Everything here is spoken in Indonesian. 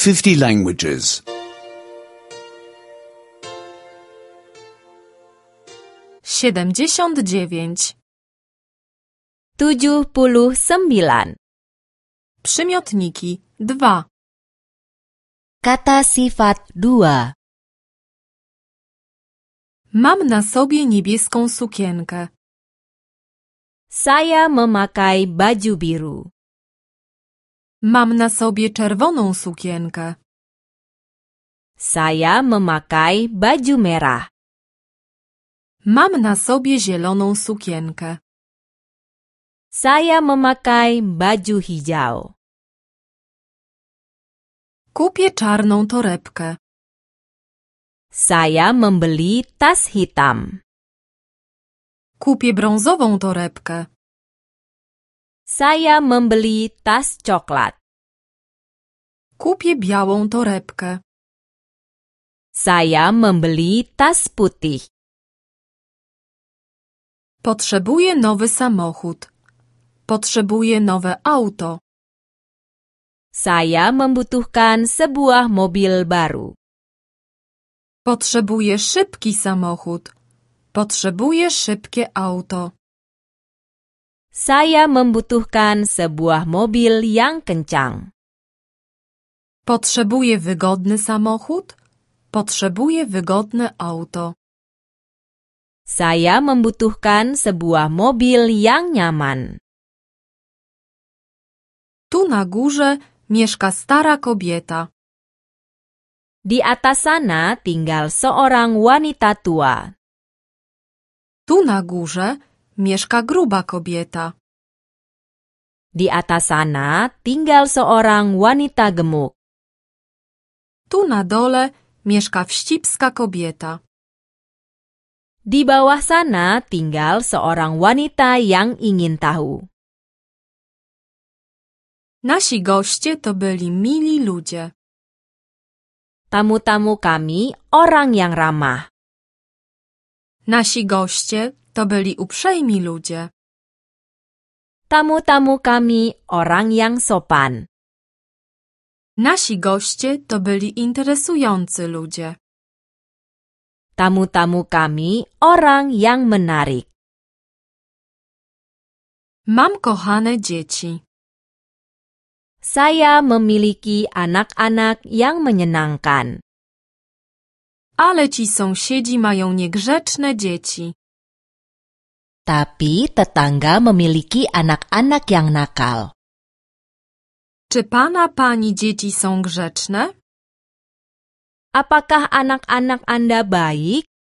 50 languages. 79. 79. Przymiotniki 2. Kata sifat 2. Mam na sobie niebieską sukienkę. Saya memakai baju biru. Mam na sobie czerwoną sukienkę. Saya memakai baju merah. Mam na sobie zieloną sukienkę. Saya memakai baju hijau. Kupię czarną torebkę. Saya membeli tas hitam. Kupię brązową torebkę. Saya membeli tas coklat. Kupię białą torebkę. Saya membeli tas putih. Potrzebuję nowy samochód. Potrzebuję nowe auto. Saya membutuhkan sebuah mobil baru. Potrzebuję szybki samochód. Potrzebuję szybkie auto. Saya membutuhkan sebuah mobil yang kencang. Potrzebuję wygodny samochód. Potrzebuję wygodne auto. Saya membutuhkan sebuah mobil yang nyaman. Tu na górze mieszka stara kobieta. Di atas sana tinggal seorang wanita tua. Tu na górze mieszka gruba kobieta. Di atas sana tinggal seorang wanita gemuk. Tu na dole mieszka wścibska kobieta. Di bawah sana tinggal seorang wanita yang ingin tahu. Nasi goście to byli mili ludzie. Tamu-tamu kami orang yang ramah. Nasi goście to byli uprzejmi ludzie. Tamu-tamu kami orang yang sopan. Nasi goście to byli interesujący ludzie. Tamu-tamu kami orang yang menarik. Mam kochane dzieci. Saya memiliki anak-anak yang menyenangkan. Ale ci sąsiedzi mają niegrzeczne dzieci. Tapi tetangga memiliki anak-anak yang nakal. Czy pani dzieci są grzeczne? Apakah anak-anak Anda baik?